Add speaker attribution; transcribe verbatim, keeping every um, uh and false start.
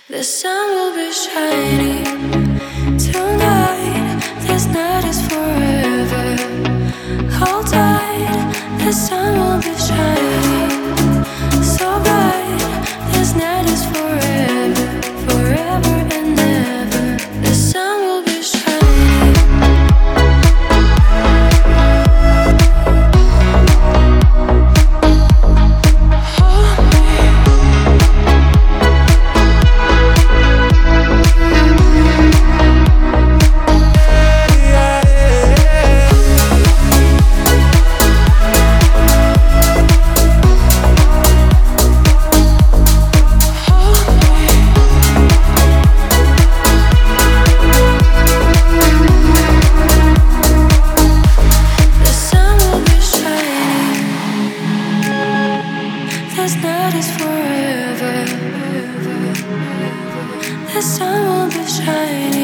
Speaker 1: The sun will be shining tonight. This night is forever. Hold tight. The sun will be shining so bright. This night is forever, forever and ever. The sun will be shining. Hold me. This night is forever. The sun will be shining.